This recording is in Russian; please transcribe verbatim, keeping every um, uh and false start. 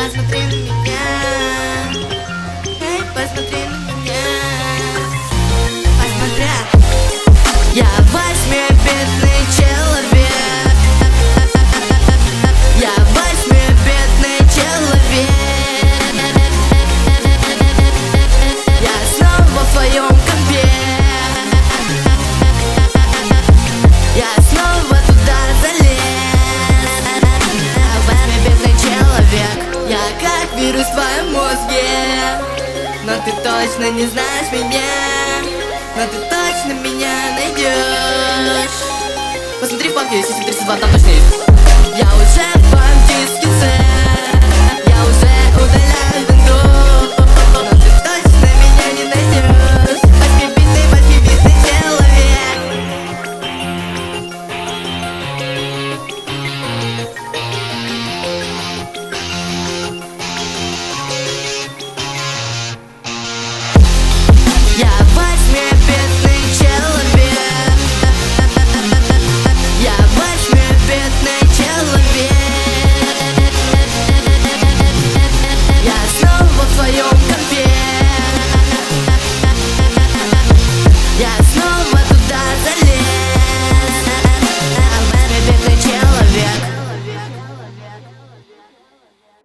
посмотри на меня. Эй, посмотри на меня. Посмотри. Я восьмибитный человек. Я восьмибитный человек. Я снова в твоем компе. Я снова туда залез. Восьмибитный человек. Я как вирус в твоем мозге. Но ты точно не знаешь меня. Но ты точно меня найдешь. Посмотри в папке, если тридцать два, там точно есть. Я уже в бандитский цех. Я уже удаляю винду. Но ты точно меня не найдешь. Восьмибитный, восьмибитный человек. Я восьмибитный человек. Я восьмибитный человек. Я снова в твоем компе. Я